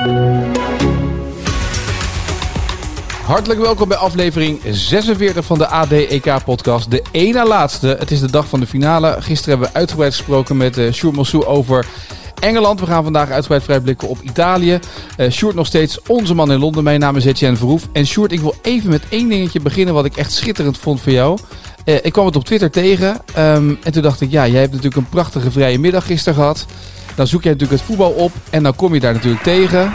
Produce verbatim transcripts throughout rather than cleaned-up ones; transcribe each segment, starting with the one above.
Hartelijk welkom bij aflevering zesenveertig van de A D E K-podcast. De één na laatste. Het is de dag van de finale. Gisteren hebben we uitgebreid gesproken met uh, Sjoerd Mossou over Engeland. We gaan vandaag uitgebreid vooruitblikken op Italië. Uh, Sjoerd nog steeds onze man in Londen. Mijn naam is Etienne Verhoef. En Sjoerd, ik wil even met één dingetje beginnen wat ik echt schitterend vond voor jou. Uh, ik kwam het op Twitter tegen. Um, en toen dacht ik, ja, jij hebt natuurlijk een prachtige vrije middag gisteren gehad. Dan zoek jij natuurlijk het voetbal op. En dan kom je daar natuurlijk tegen.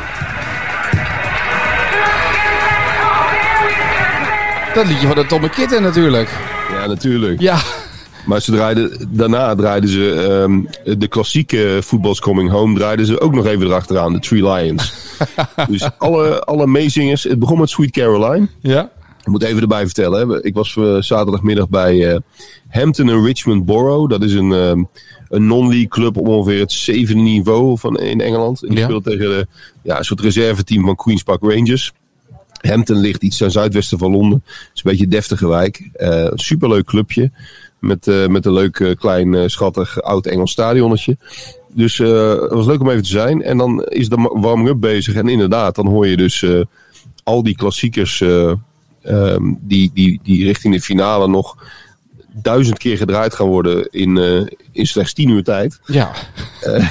Dat liedje van de Tomme Kitten natuurlijk. Ja, natuurlijk. Ja. Maar ze draaiden, daarna draaiden ze um, de klassieke Football's Coming Home draaiden ze ook nog even erachteraan, de Three Lions. Dus alle, alle meezingers, het begon met Sweet Caroline. Ja. Ik moet even erbij vertellen, hè. Ik was uh, zaterdagmiddag bij uh, Hampton en Richmond Borough. Dat is een, um, een non-league club op ongeveer het zevende niveau van, in Engeland. Die ja. speelt tegen de, ja, een soort reserveteam van Queen's Park Rangers. Hampton ligt iets ten zuidwesten van Londen. Het is een beetje een deftige wijk. Uh, superleuk clubje. Met, uh, met een leuk, uh, klein, uh, schattig, oud Engels stadionnetje. Dus uh, het was leuk om even te zijn. En dan is de warming-up bezig. En inderdaad, dan hoor je dus uh, al die klassiekers uh, um, die, die, die richting de finale nog duizend keer gedraaid gaan worden in, uh, in slechts tien uur tijd. Ja. Uh,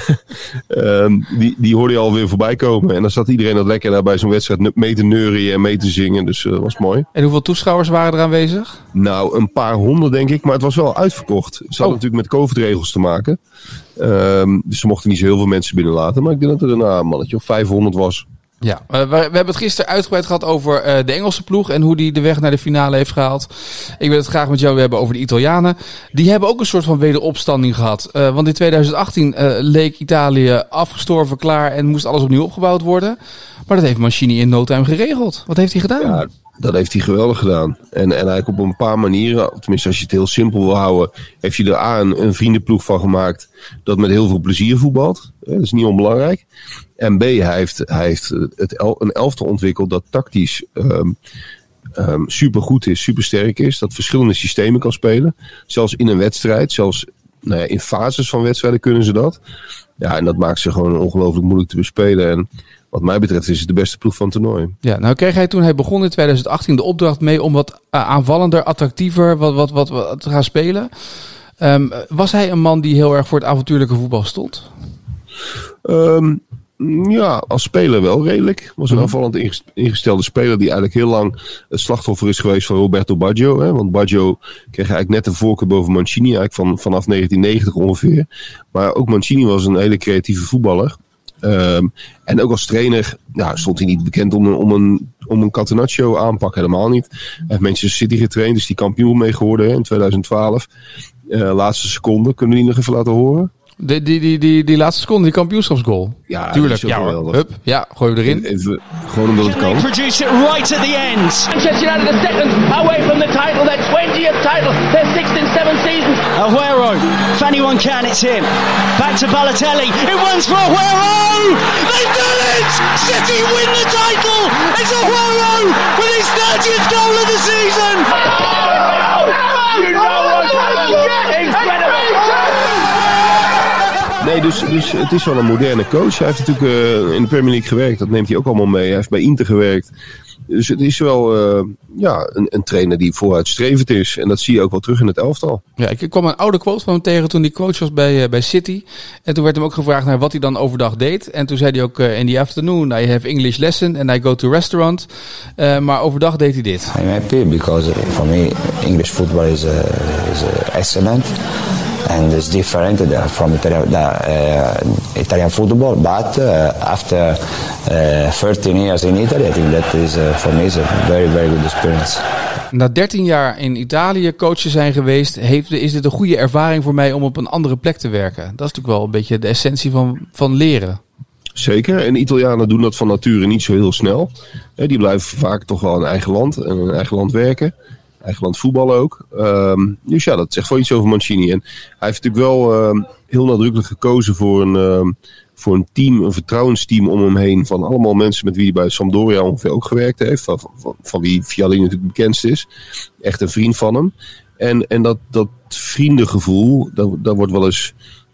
um, die, die hoorde je alweer voorbij komen. En dan zat iedereen dat lekker daar bij zo'n wedstrijd mee te neurien en mee te zingen. Dus uh, dat was mooi. En hoeveel toeschouwers waren er aanwezig? Nou, een paar honderd denk ik. Maar het was wel uitverkocht. Ze hadden oh. natuurlijk met COVID-regels te maken. Um, dus ze mochten niet zo heel veel mensen binnenlaten. Maar ik denk dat er nou, een mannetje of vijfhonderd was. Ja, uh, we, we hebben het gisteren uitgebreid gehad over uh, de Engelse ploeg en hoe die de weg naar de finale heeft gehaald. Ik wil het graag met jou hebben over de Italianen. Die hebben ook een soort van wederopstanding gehad. Uh, want in twintig achttien uh, leek Italië afgestorven, klaar en moest alles opnieuw opgebouwd worden. Maar dat heeft Mancini in no time geregeld. Wat heeft hij gedaan? Ja, dat heeft hij geweldig gedaan. En, en eigenlijk op een paar manieren, tenminste als je het heel simpel wil houden, heeft hij er A een, een vriendenploeg van gemaakt dat met heel veel plezier voetbalt. Dat is niet onbelangrijk. En B, hij heeft, hij heeft het el, een elftal ontwikkeld dat tactisch um, um, supergoed is, supersterk is. Dat verschillende systemen kan spelen. Zelfs in een wedstrijd, zelfs nou ja, in fases van wedstrijden kunnen ze dat. Ja, en dat maakt ze gewoon ongelooflijk moeilijk te bespelen. En wat mij betreft is het de beste ploeg van het toernooi. Ja, nou kreeg hij toen hij begon in twintig achttien de opdracht mee om wat uh, aanvallender, attractiever wat, wat, wat, wat te gaan spelen. Um, was hij een man die heel erg voor het avontuurlijke voetbal stond? Um, ja, als speler wel redelijk. Was een aanvallend ingestelde speler die eigenlijk heel lang het slachtoffer is geweest van Roberto Baggio. Hè? Want Baggio kreeg eigenlijk net een voorkeur boven Mancini, eigenlijk van, vanaf negentien negentig ongeveer. Maar ook Mancini was een hele creatieve voetballer. Um, en ook als trainer nou, stond hij niet bekend om een, om een, om een Catenaccio aanpak, helemaal niet. Hij heeft Manchester City getraind, dus die kampioen mee geworden hè, in twintig twaalf. Uh, laatste seconde, kunnen we die nog even laten horen? Die, die, die, die, die laatste seconde, die kampioenschapsgoal. Ja, tuurlijk. Ja, Hup, ja, gooi we erin. Even, gewoon omdat het kan. Produce it right at the end. Manchester United are second away from the title, their twentieth title, their sixth in seven seasons. Aguero, if anyone can, it's him. Back to Balotelli, it runs for Aguero! They've done it! City win the title! It's Aguero with his thirtieth goal of the season! Oh, you know what's incredible! Nee, dus, dus het is wel een moderne coach. Hij heeft natuurlijk uh, in de Premier League gewerkt. Dat neemt hij ook allemaal mee. Hij heeft bij Inter gewerkt. Dus het is wel uh, ja, een, een trainer die vooruitstrevend is. En dat zie je ook wel terug in het elftal. Ja, ik kwam een oude quote van hem tegen toen hij coach was bij, uh, bij City. En toen werd hem ook gevraagd naar wat hij dan overdag deed. En toen zei hij ook, uh, in the afternoon I have English lesson and I go to restaurant. Uh, maar overdag deed hij dit. I'm happy because for me English football is, uh, is uh, excellent. And it's different from Italian, uh, Italian football, but uh, after uh, thirteen years in Italy, I think that is uh, for me is a very, very good experience. Na dertien jaar in Italië coach te zijn geweest, heeft, is dit een goede ervaring voor mij om op een andere plek te werken. Dat is natuurlijk wel een beetje de essentie van, van leren. Zeker, en Italianen doen dat van nature niet zo heel snel. Die blijven vaak toch wel in eigen land en in eigen land werken. Eigen land voetballen ook. Um, dus ja, dat zegt wel iets over Mancini. En hij heeft natuurlijk wel um, heel nadrukkelijk gekozen voor een, um, voor een team, een vertrouwensteam om hem heen. Van allemaal mensen met wie hij bij Sampdoria ongeveer ook gewerkt heeft. Van, van, van wie Vialli natuurlijk bekendst is. Echt een vriend van hem. En, en dat, dat vriendengevoel, daar, daar wordt wel eens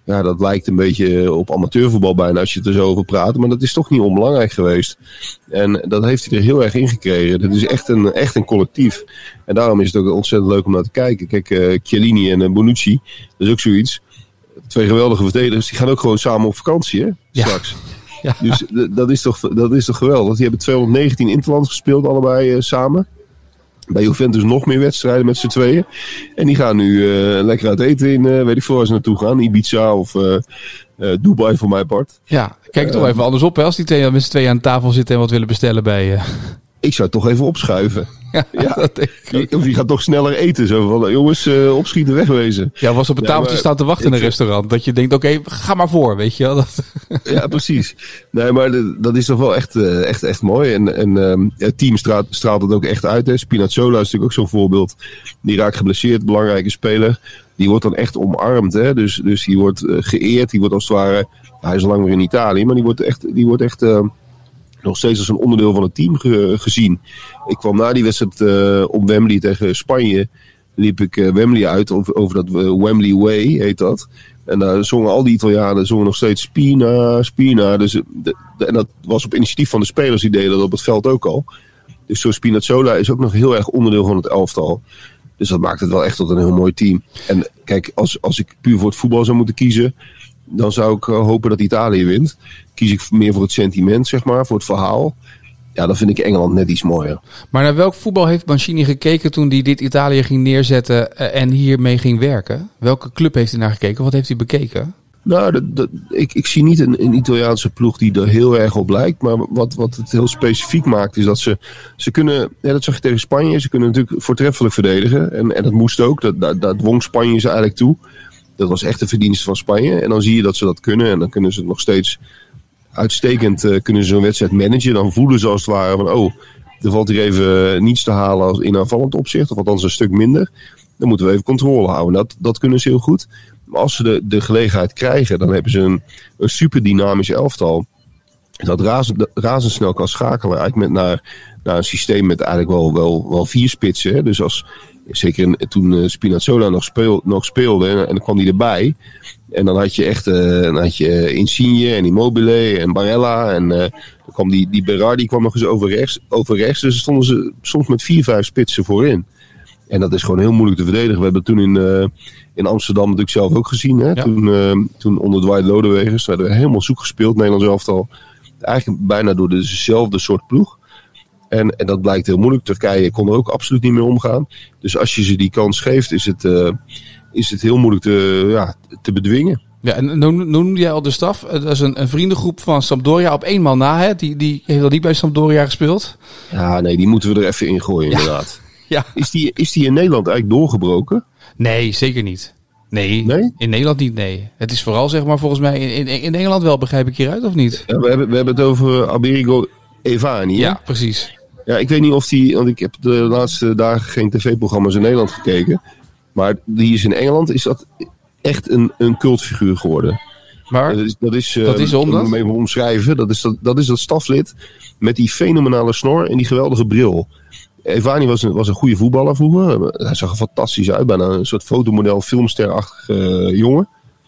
Ja, dat lijkt een beetje op amateurvoetbal bijna als je het er zo over praat. Maar dat is toch niet onbelangrijk geweest. En dat heeft hij er heel erg in gekregen. Dat is echt een, echt een collectief. En daarom is het ook ontzettend leuk om naar te kijken. Kijk, uh, Chiellini en uh, Bonucci, dat is ook zoiets. Twee geweldige verdedigers, die gaan ook gewoon samen op vakantie, hè? Straks. Ja. Ja. Dus d- dat, is toch, dat is toch geweldig. Die hebben tweehonderdnegentien interlands gespeeld, allebei uh, samen. Bij Juventus nog meer wedstrijden met z'n tweeën. En die gaan nu uh, lekker uit eten in, uh, weet ik veel waar ze naartoe gaan. Ibiza of uh, uh, Dubai voor mijn part. Ja, kijk het uh, toch even anders op hè, als die twee, met z'n tweeën aan tafel zitten en wat willen bestellen bij... Uh... Ik zou het toch even opschuiven. Ja, ja. Dat denk ik. Of je gaat toch sneller eten. Zo van, jongens, uh, opschieten, wegwezen. Ja, was op een ja, tafeltje staan te wachten in een vind... restaurant. Dat je denkt, oké, okay, ga maar voor, weet je wel. Dat... Ja, precies. Nee, maar de, dat is toch wel echt, uh, echt, echt mooi. En, en um, het team straalt, straalt het ook echt uit. Hè. Spinazzola is natuurlijk ook zo'n voorbeeld. Die raakt geblesseerd, belangrijke speler. Die wordt dan echt omarmd. Hè. Dus, dus die wordt uh, geëerd. Die wordt als het ware... Hij is al lang weer in Italië, maar die wordt echt... Die wordt echt uh, nog steeds als een onderdeel van het team ge- gezien. Ik kwam na die wedstrijd uh, op Wembley tegen Spanje. Liep ik uh, Wembley uit over, over dat uh, Wembley Way, heet dat. En daar zongen al die Italianen zongen nog steeds Spina, Spina. Dus, de, de, en dat was op initiatief van de spelers, die deden dat op het veld ook al. Dus zo Spinazzola is ook nog heel erg onderdeel van het elftal. Dus dat maakt het wel echt tot een heel mooi team. En kijk, als, als ik puur voor het voetbal zou moeten kiezen... dan zou ik hopen dat Italië wint. Kies ik meer voor het sentiment, zeg maar, voor het verhaal. Ja, dan vind ik Engeland net iets mooier. Maar naar welk voetbal heeft Mancini gekeken toen hij dit Italië ging neerzetten en hiermee ging werken? Welke club heeft hij naar gekeken? Wat heeft hij bekeken? Nou, dat, dat, ik, ik zie niet een, een Italiaanse ploeg die er heel erg op lijkt. Maar wat, wat het heel specifiek maakt is dat ze, ze kunnen, ja, dat zag je tegen Spanje, ze kunnen natuurlijk voortreffelijk verdedigen. En, en dat moest ook, dat, dat, dat dwong Spanje ze eigenlijk toe. Dat was echt een verdienste van Spanje. En dan zie je dat ze dat kunnen. En dan kunnen ze het nog steeds uitstekend uh, kunnen ze zo'n wedstrijd managen. Dan voelen ze als het ware van... oh, er valt hier even niets te halen als in aanvallend opzicht. Of althans een stuk minder. Dan moeten we even controle houden. Dat, dat kunnen ze heel goed. Maar als ze de, de gelegenheid krijgen... dan hebben ze een, een super dynamisch elftal. Dat razend, razendsnel kan schakelen. Eigenlijk met naar, naar een systeem met eigenlijk wel, wel, wel vier spitsen. Hè. Dus als... Zeker in, toen uh, Spinazzola nog, speel, nog speelde en, en dan kwam hij erbij. En dan had je echt uh, dan had je Insigne en Immobile en Barella. En uh, dan kwam die, die Berardi kwam nog eens over rechts. Over rechts dus stonden ze soms met vier, vijf spitsen voorin. En dat is gewoon heel moeilijk te verdedigen. We hebben toen in, uh, in Amsterdam natuurlijk zelf ook gezien. Hè? Ja. Toen, uh, toen onder Dwight Lodewegers werden we helemaal zoek gespeeld. Nederlands elftal. Eigenlijk bijna door dezelfde soort ploeg. En, en dat blijkt heel moeilijk. Turkije kon er ook absoluut niet mee omgaan. Dus als je ze die kans geeft, is het, uh, is het heel moeilijk te, ja, te bedwingen. Ja, en noem, noemde jij al de staf. Dat is een, een vriendengroep van Sampdoria op één man na. Hè? Die, die heeft al niet bij Sampdoria gespeeld. Ja, nee, die moeten we er even in gooien, ja. Inderdaad. Ja. Is, die, is die in Nederland eigenlijk doorgebroken? Nee, zeker niet. Nee, nee, in Nederland niet, nee. Het is vooral, zeg maar, volgens mij in, in, in Engeland wel, begrijp ik hieruit, of niet? Ja, we, hebben, we hebben het over Alberigo Evani. Ja, hè? precies. Ja, ik weet niet of die, want ik heb de laatste dagen geen tv-programma's in Nederland gekeken. Maar die is in Engeland, is dat echt een, een cultfiguur geworden. Maar dat is, dat is, dat is om dat? Om even omschrijven. Dat is dat, dat is dat staflid met die fenomenale snor en die geweldige bril. Evani was een, was een goede voetballer vroeger. Hij zag er fantastisch uit, bijna een soort fotomodel, filmsterachtige uh, jongen.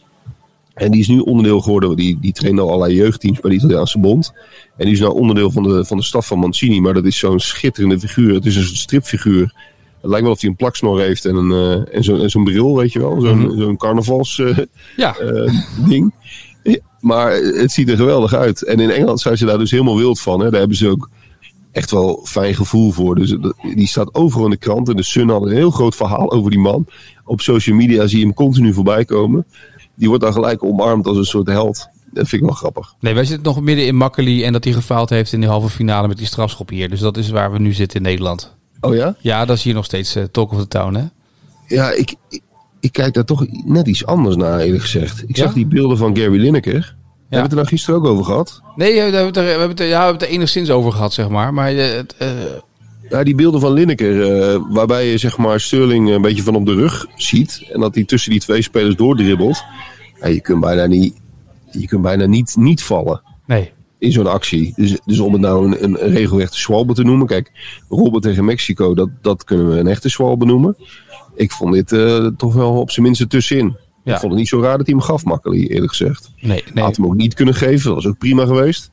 En die is nu onderdeel geworden, die, die trainde al allerlei jeugdteams bij de Italiaanse bond. En die is nou onderdeel van de, van de staf van Mancini, maar dat is zo'n schitterende figuur. Het is een soort stripfiguur. Het lijkt wel of hij een plaksnor heeft en, een, uh, en, zo, en zo'n bril, weet je wel. Zo'n, mm-hmm. zo'n carnavals uh, ja. uh, ding. Maar het ziet er geweldig uit. En in Engeland zijn ze daar dus helemaal wild van. Hè. Daar hebben ze ook echt wel fijn gevoel voor. Dus die staat overal in de krant. En de Sun had een heel groot verhaal over die man. Op social media zie je hem continu voorbij komen. Die wordt dan gelijk omarmd als een soort held. Dat vind ik wel grappig. Nee, wij zitten nog midden in Makkeli en dat hij gefaald heeft in de halve finale met die strafschop hier. Dus dat is waar we nu zitten in Nederland. Oh ja? Ja, dat is hier nog steeds uh, talk of the town, hè? Ja, ik, ik, ik kijk daar toch net iets anders naar, eerlijk gezegd. Ik ja? zag die beelden van Gary Lineker. Ja. Hebben we het er nou gisteren ook over gehad? Nee, we hebben het er, we hebben het er, ja, we hebben het er enigszins over gehad, zeg maar. Maar uh, uh... Ja, die beelden van Lineker, uh, waarbij je zeg maar Sterling een beetje van op de rug ziet. En dat hij tussen die twee spelers doordribbelt. Ja, je kunt bijna niet, je kunt bijna niet, niet vallen. Nee. In zo'n actie. Dus, dus om het nou een, een regelrechte schwalbe te noemen. Kijk, Robben tegen Mexico, dat, dat kunnen we een echte schwalbe noemen. Ik vond dit uh, toch wel op zijn minst tussenin. Ja. Ik vond het niet zo raar dat hij hem gaf, Makkely, eerlijk gezegd. Nee, nee. Had hem ook niet kunnen geven, dat was ook prima geweest.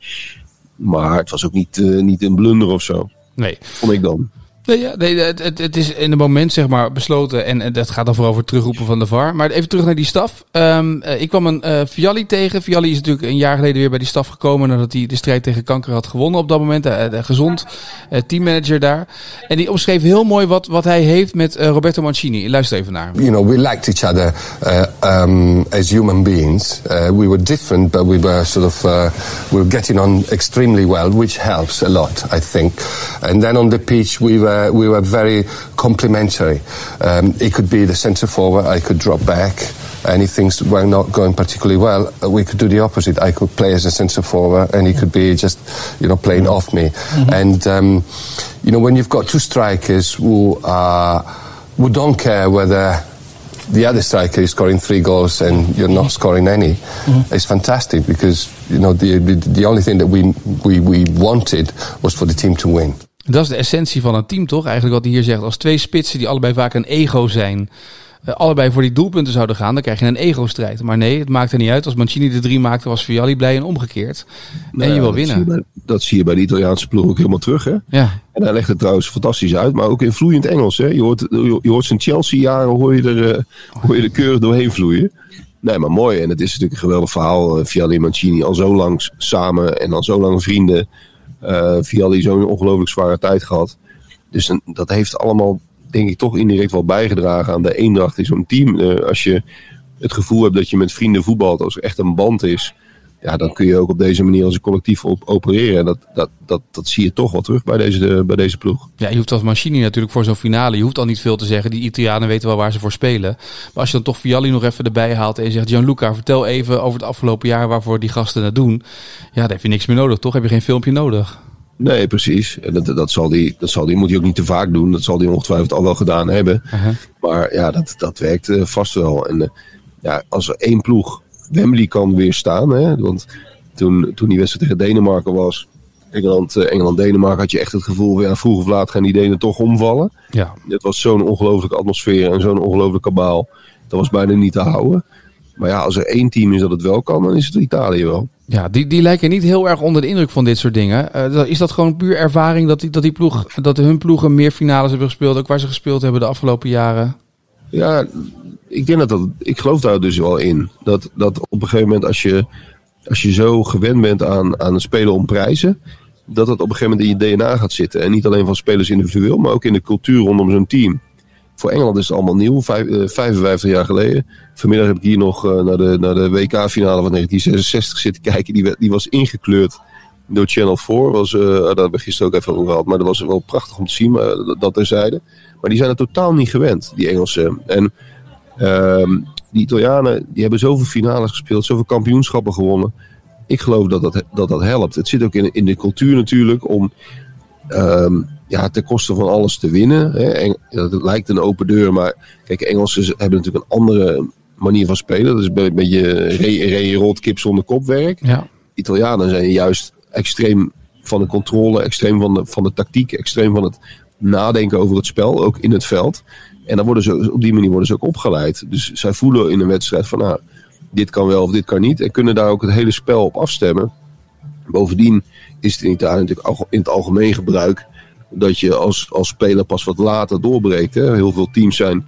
Maar het was ook niet, uh, niet een blunder of zo. Nee. Vond ik dan. Nee, ja, nee het, het, het is in het moment zeg maar besloten en, en dat gaat dan vooral over het terugroepen van de V A R. Maar even terug naar die staf. Um, uh, ik kwam een uh, Vialli tegen. Vialli is natuurlijk een jaar geleden weer bij die staf gekomen nadat hij de strijd tegen kanker had gewonnen op dat moment. Uh, uh, gezond uh, teammanager daar. En die omschreef heel mooi wat, wat hij heeft met uh, Roberto Mancini. Luister even naar. You know, we liked each other uh, um, as human beings. Uh, we were different, but we were sort of uh, we were getting on extremely well, which helps a lot, I think. And then on the pitch, we were we were very complementary. Um, he could be the centre forward, I could drop back. And if things were not going particularly well, we could do the opposite. I could play as a centre forward, and he could be just, you know, playing off me. Mm-hmm. And um, you know, when you've got two strikers who are who don't care whether the other striker is scoring three goals and you're not scoring any, mm-hmm. it's fantastic because you know the the only thing that we we we wanted was for the team to win. Dat is de essentie van een team, toch? Eigenlijk wat hij hier zegt. Als twee spitsen die allebei vaak een ego zijn, uh, allebei voor die doelpunten zouden gaan, dan krijg je een ego-strijd. Maar nee, het maakt er niet uit. Als Mancini de drie maakte, was Vialli blij en omgekeerd. Nou, en je wil winnen. Zie je bij, dat zie je bij de Italiaanse ploeg ook helemaal terug, hè? Ja. En hij legt het trouwens fantastisch uit, maar ook in vloeiend Engels, hè? Je hoort, je hoort zijn Chelsea-jaren, hoor je, er, uh, hoor je er keurig doorheen vloeien. Nee, maar mooi. En het is natuurlijk een geweldig verhaal. Uh, Vialli en Mancini al zo lang samen en al zo lang vrienden. Uh, Vialli zo'n ongelooflijk zware tijd gehad. Dus een, dat heeft allemaal, denk ik, toch indirect wel bijgedragen aan de eendracht in zo'n team. Uh, als je het gevoel hebt dat je met vrienden voetbalt, als er echt een band is, ja, dan kun je ook op deze manier als een collectief op opereren. En dat, dat, dat, dat zie je toch wel terug bij deze, de, bij deze ploeg. Ja, je hoeft als Mancini natuurlijk voor zo'n finale, je hoeft al niet veel te zeggen. Die Italianen weten wel waar ze voor spelen. Maar als je dan toch Vialli nog even erbij haalt en je zegt, Gianluca, vertel even over het afgelopen jaar waarvoor die gasten het doen. Ja, dan heb je niks meer nodig, toch? Heb je geen filmpje nodig? Nee, precies. En dat, dat, zal die, dat zal die, moet hij ook niet te vaak doen. Dat zal hij ongetwijfeld al wel gedaan hebben. Uh-huh. Maar ja, dat, dat werkt uh, vast wel. En uh, ja, als er één ploeg Wembley kan weerstaan, hè, want toen, toen die wedstrijd tegen Denemarken was, Engeland, uh, Engeland-Denemarken, had je echt het gevoel, ja, vroeg of laat gaan die Denen toch omvallen. Ja. Het was zo'n ongelooflijke atmosfeer en zo'n ongelooflijk kabaal. Dat was bijna niet te houden. Maar ja, als er één team is dat het wel kan, dan is het Italië wel. Ja, die, die lijken niet heel erg onder de indruk van dit soort dingen. Uh, is dat gewoon puur ervaring dat die, dat die ploeg, dat hun ploegen meer finales hebben gespeeld, ook waar ze gespeeld hebben de afgelopen jaren? Ja, ik denk dat dat, ik geloof daar dus wel in. Dat, dat op een gegeven moment als je, als je zo gewend bent aan, aan het spelen om prijzen, dat dat op een gegeven moment in je D N A gaat zitten. En niet alleen van spelers individueel, maar ook in de cultuur rondom zo'n team. Voor Engeland is het allemaal nieuw, vijf, uh, vijfenvijftig jaar geleden. Vanmiddag heb ik hier nog uh, naar de, naar de W K-finale van negentien zesenzestig zitten kijken. Die, die was ingekleurd door Channel vier. Was, uh, daar hebben we gisteren ook even over gehad. Maar dat was wel prachtig om te zien, maar dat terzijde. Maar die zijn er totaal niet gewend, die Engelsen. En uh, die Italianen, die hebben zoveel finales gespeeld, zoveel kampioenschappen gewonnen. Ik geloof dat dat, dat, dat helpt. Het zit ook in, in de cultuur natuurlijk om Um, ja, ten koste van alles te winnen. Hè. Eng- dat lijkt een open deur, maar kijk, Engelsen hebben natuurlijk een andere manier van spelen. Dat is een beetje re- rood kip zonder kopwerk. Ja. Italianen zijn juist extreem van de controle, extreem van de, van de tactiek, extreem van het nadenken over het spel, ook in het veld. En dan worden ze, op die manier worden ze ook opgeleid. Dus zij voelen in een wedstrijd van, nou, dit kan wel of dit kan niet. En kunnen daar ook het hele spel op afstemmen. Bovendien is het in Italië natuurlijk in het algemeen gebruik dat je als, als speler pas wat later doorbreekt. Hè. Heel veel teams zijn,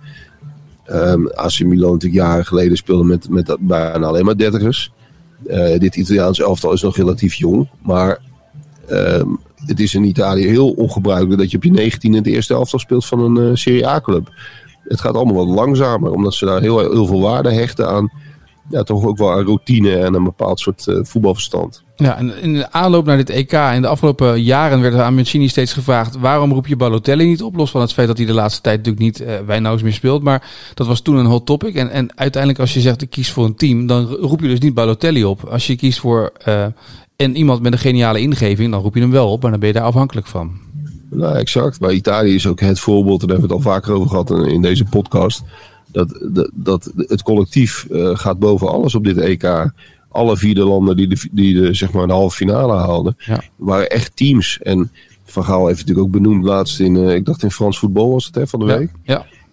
um, A C Milan natuurlijk jaren geleden speelde met, met bijna alleen maar dertigers. Uh, dit Italiaanse elftal is nog relatief jong, maar um, het is in Italië heel ongebruikelijk dat je op je negentien in de eerste elftal speelt van een uh, Serie A-club. Het gaat allemaal wat langzamer, omdat ze daar heel, heel veel waarde hechten aan, ja, toch ook wel aan routine en een bepaald soort uh, voetbalverstand. Ja, en in de aanloop naar dit E K in de afgelopen jaren werd er aan Mancini steeds gevraagd, waarom roep je Balotelli niet op? Los van het feit dat hij de laatste tijd natuurlijk niet uh, Wijnaldum meer speelt, maar dat was toen een hot topic. En, en uiteindelijk als je zegt ik kies voor een team, dan roep je dus niet Balotelli op. Als je kiest voor uh, en iemand met een geniale ingeving, dan roep je hem wel op, maar dan ben je daar afhankelijk van. Nou, exact. Bij Italië is ook het voorbeeld, daar hebben we het al vaker over gehad in deze podcast, dat, dat, dat het collectief uh, gaat boven alles op dit E K. Alle vierde landen die de, die de, zeg maar de halve finale haalden, ja, waren echt teams. En Van Gaal heeft natuurlijk ook benoemd laatst in, uh, ik dacht in Frans Voetbal was het hè, van de week. Ja, ja.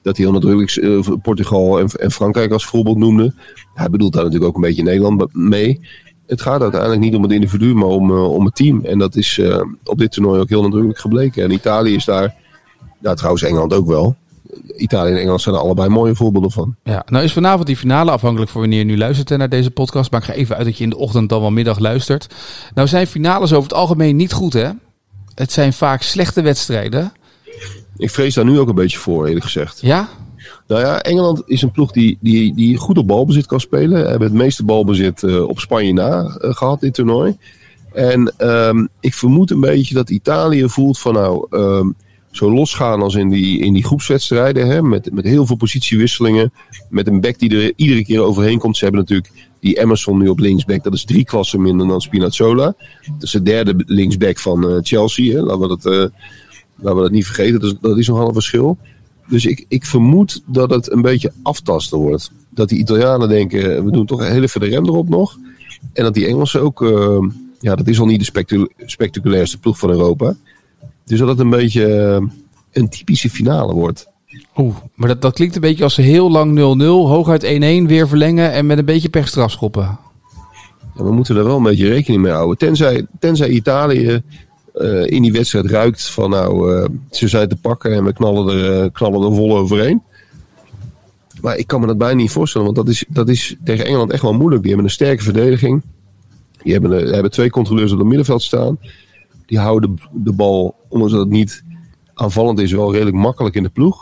dat hij heel nadrukkelijk uh, Portugal en, en Frankrijk als voorbeeld noemde. Hij bedoelt daar natuurlijk ook een beetje Nederland mee. Het gaat uiteindelijk niet om het individu, maar om, uh, om het team. En dat is uh, op dit toernooi ook heel nadrukkelijk gebleken. En Italië is daar, ja, trouwens Engeland ook wel. Italië en Engeland zijn er allebei mooie voorbeelden van. Ja, nou is vanavond die finale, afhankelijk van wanneer je nu luistert naar deze podcast. Maar ik ga even uit dat je in de ochtend dan wel middag luistert. Nou zijn finales over het algemeen niet goed, hè? Het zijn vaak slechte wedstrijden. Ik vrees daar nu ook een beetje voor, eerlijk gezegd. Ja? Nou ja, Engeland is een ploeg die, die, die goed op balbezit kan spelen. We hebben het meeste balbezit uh, op Spanje na uh, gehad, dit toernooi. En um, ik vermoed een beetje dat Italië voelt van nou... Um, zo losgaan als in die, in die groepswedstrijden. Hè, met, met heel veel positiewisselingen. Met een back die er iedere keer overheen komt. Ze hebben natuurlijk die Emerson nu op linksback. Dat is drie klassen minder dan Spinazzola. Dat is de derde linksback van uh, Chelsea. Hè. Laten we dat, uh, laten we dat niet vergeten. Dat is, dat is nogal een verschil. Dus ik, ik vermoed dat het een beetje aftasten wordt. Dat die Italianen denken, we doen toch heel even de rem erop nog. En dat die Engelsen ook... Uh, ja, dat is al niet de spectac- spectaculairste ploeg van Europa. Dus dat het een beetje uh, een typische finale wordt. Oeh, maar dat, dat klinkt een beetje als ze heel lang nul nul, hooguit één-één, weer verlengen en met een beetje pech strafschoppen. Ja, we moeten er wel een beetje rekening mee houden. Tenzij, tenzij Italië uh, in die wedstrijd ruikt van nou, uh, ze zijn te pakken en we knallen er, uh, knallen er vol overheen. Maar ik kan me dat bijna niet voorstellen, want dat is, dat is tegen Engeland echt wel moeilijk. Die hebben een sterke verdediging. Die hebben, uh, hebben twee controleurs op het middenveld staan. Die houden de, de bal, omdat het niet aanvallend is, wel redelijk makkelijk in de ploeg.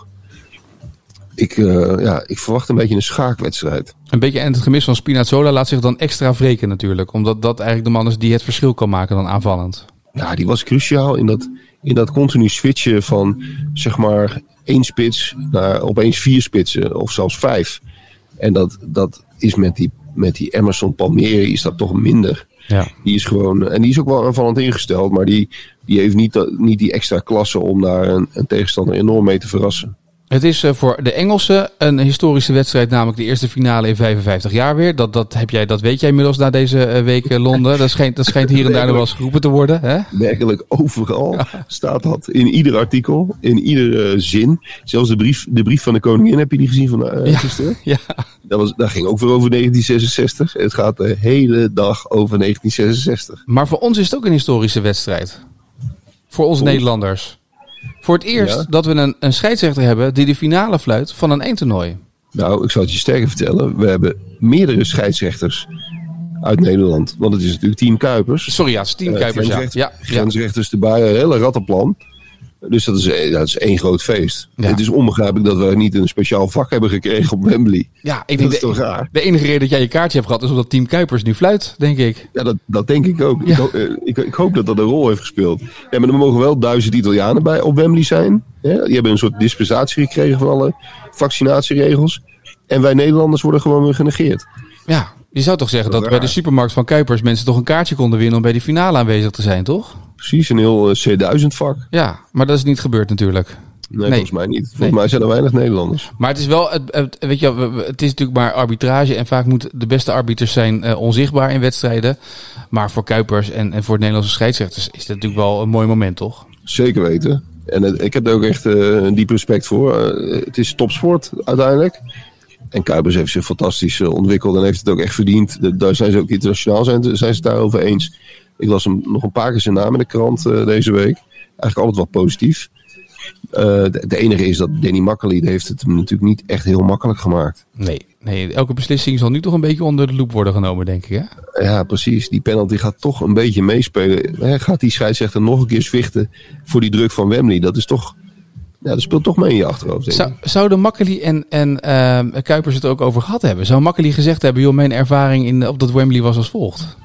Ik, uh, ja, ik verwacht een beetje een schaakwedstrijd. Een beetje en het gemis van Spinazzola laat zich dan extra wreken natuurlijk. Omdat dat eigenlijk de man is die het verschil kan maken dan aanvallend. Ja, die was cruciaal in dat, in dat continu switchen van zeg maar één spits naar opeens vier spitsen of zelfs vijf. En dat, dat is met die, met die Emerson Palmieri is dat toch minder. Ja. Die is gewoon, en die is ook wel aanvallend ingesteld, maar die, die heeft niet, niet die extra klasse om daar een, een tegenstander enorm mee te verrassen. Het is uh, voor de Engelsen een historische wedstrijd, namelijk de eerste finale in vijfenvijftig jaar weer. Dat, dat, heb jij, dat weet jij inmiddels na deze uh, week uh, Londen. Dat schijnt, dat schijnt hier en daar nog wel eens geroepen te worden. Hè? Werkelijk overal ja. Staat dat. In ieder artikel, in iedere uh, zin. Zelfs de brief, de brief van de koningin, heb je die gezien van uh, ja. gisteren? Ja. Dat, was, dat ging ook weer over negentien zesenzestig. Het gaat de hele dag over negentien zesenzestig. Maar voor ons is het ook een historische wedstrijd. Voor ons voor Nederlanders. Voor het eerst ja. dat we een, een scheidsrechter hebben die de finale fluit van een eindtoernooi. Nou, ik zal het je sterker vertellen. We hebben meerdere scheidsrechters uit Nederland. Want het is natuurlijk Team Kuipers. Sorry, ja, het is Team uh, Kuipers, grensrechter, ja. ja. Grensrechters erbij, een hele rattenplan. Dus dat is, dat is één groot feest. Ja. Het is onbegrijpelijk dat we niet een speciaal vak hebben gekregen op Wembley. Ja, ik denk dat is de, toch raar. De enige reden dat jij je kaartje hebt gehad is omdat Team Kuipers nu fluit, denk ik. Ja, dat, dat denk ik ook. Ja. Ik, ik, ik hoop dat dat een rol heeft gespeeld. Ja, maar er mogen wel duizend Italianen bij op Wembley zijn. Ja, die hebben een soort dispensatie gekregen van alle vaccinatieregels. En wij Nederlanders worden gewoon weer genegeerd. Ja, je zou toch zeggen dat, dat bij de supermarkt van Kuipers mensen toch een kaartje konden winnen om bij die finale aanwezig te zijn, toch? Precies, een heel C duizend vak. Ja, maar dat is niet gebeurd natuurlijk. Nee, nee. volgens mij niet. Volgens nee. mij zijn er weinig Nederlanders. Maar het is wel, het, het, weet je, het is natuurlijk maar arbitrage en vaak moeten de beste arbiters zijn uh, onzichtbaar in wedstrijden. Maar voor Kuipers en, en voor de Nederlandse scheidsrechters is dat natuurlijk wel een mooi moment, toch? Zeker weten. En het, ik heb er ook echt uh, een diep respect voor. Uh, het is topsport uiteindelijk. En Kuipers heeft zich fantastisch uh, ontwikkeld en heeft het ook echt verdiend. De, daar zijn ze ook internationaal zijn, zijn ze het daarover eens. Ik las hem nog een paar keer zijn naam in de krant uh, deze week. Eigenlijk altijd wel positief. Uh, de, de enige is dat Danny Makkely heeft het hem natuurlijk niet echt heel makkelijk gemaakt. Nee, nee, elke beslissing zal nu toch een beetje onder de loep worden genomen, denk ik, hè? Ja, precies. Die penalty gaat toch een beetje meespelen. He, gaat die scheidsrechter nog een keer zwichten voor die druk van Wembley? Dat is toch... Ja, dat speelt toch mee in je achterhoofd. Denk ik. Zou, zouden Makkely en, en uh, Kuipers het ook over gehad hebben? Zou Makkely gezegd hebben, joh, mijn ervaring in, op dat Wembley was als volgt?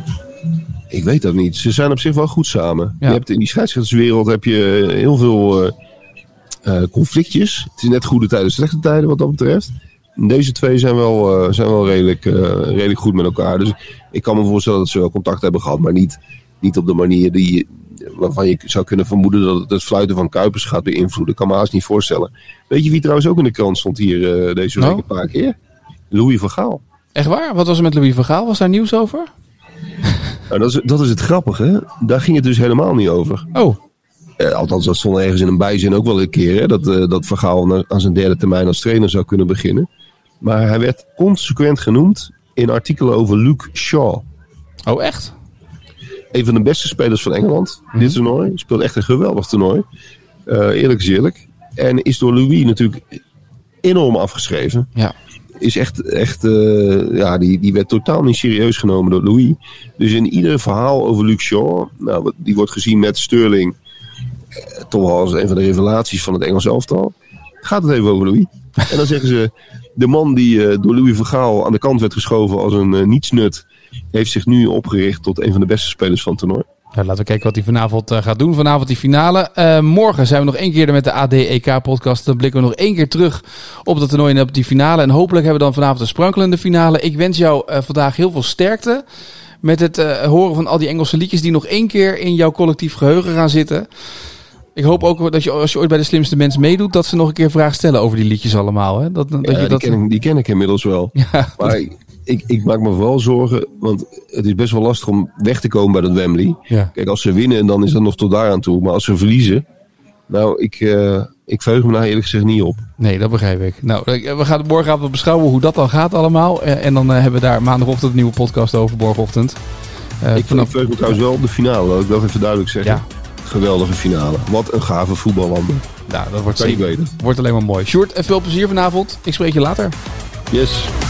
Ik weet dat niet. Ze zijn op zich wel goed samen. Ja. Je hebt in die scheidsrechterswereld heb je heel veel uh, uh, conflictjes. Het is net goede tijden, slechte tijden wat dat betreft. Deze twee zijn wel, uh, zijn wel redelijk, uh, redelijk goed met elkaar. Dus ik kan me voorstellen dat ze wel contact hebben gehad. Maar niet, niet op de manier die, waarvan je zou kunnen vermoeden dat het, het fluiten van Kuipers gaat beïnvloeden. Ik kan me haast niet voorstellen. Weet je wie trouwens ook in de krant stond hier uh, deze week no. een paar keer? Louis van Gaal. Echt waar? Wat was er met Louis van Gaal? Was daar nieuws over? Nou, dat, is, dat is het grappige. Daar ging het dus helemaal niet over. Oh. Uh, althans, dat stond ergens in een bijzin ook wel een keer. Hè, dat, uh, dat Van Gaal aan zijn derde termijn als trainer zou kunnen beginnen. Maar hij werd consequent genoemd in artikelen over Luke Shaw. Oh, echt? Een van de beste spelers van Engeland. Mm-hmm. Dit toernooi. Speelt echt een geweldig toernooi. Uh, eerlijk is eerlijk. En is door Louis natuurlijk enorm afgeschreven. Ja. Is echt, echt uh, ja, die, die werd totaal niet serieus genomen door Louis. Dus in ieder verhaal over Luke Shaw, nou, die wordt gezien met Sterling, eh, toch wel als een van de revelaties van het Engels elftal, gaat het even over Louis. En dan zeggen ze, de man die uh, door Louis van Gaal aan de kant werd geschoven als een uh, nietsnut, heeft zich nu opgericht tot een van de beste spelers van het toernooi. Ja, laten we kijken wat hij vanavond uh, gaat doen. Vanavond die finale. Uh, morgen zijn we nog één keer met de A D E K-podcast. Dan blikken we nog één keer terug op dat toernooi en op die finale. En hopelijk hebben we dan vanavond een sprankelende finale. Ik wens jou uh, vandaag heel veel sterkte met het uh, horen van al die Engelse liedjes die nog één keer in jouw collectief geheugen gaan zitten. Ik hoop ook dat je, als je ooit bij de slimste mensen meedoet, dat ze nog een keer vragen stellen over die liedjes allemaal. Hè? Dat, dat ja, je die, dat... ken ik, die ken ik inmiddels wel. Ja, maar ik, ik, ik maak me vooral zorgen, want het is best wel lastig om weg te komen bij dat Wembley. Ja. Kijk, als ze winnen, dan is dat nog tot daar aan toe. Maar als ze verliezen, nou, ik, uh, ik verheug me daar eerlijk gezegd niet op. Nee, dat begrijp ik. Nou, we gaan morgenavond beschouwen hoe dat dan gaat allemaal. En dan uh, hebben we daar maandagochtend een nieuwe podcast over, morgenochtend. Uh, ik vanaf... verheug me trouwens wel op de finale, dat wil ik even duidelijk zeggen. Ja. Geweldige finale. Wat een gave voetbalwanden. Ja, dat wordt, zeker, wordt alleen maar mooi. Sjoerd, veel plezier vanavond. Ik spreek je later. Yes.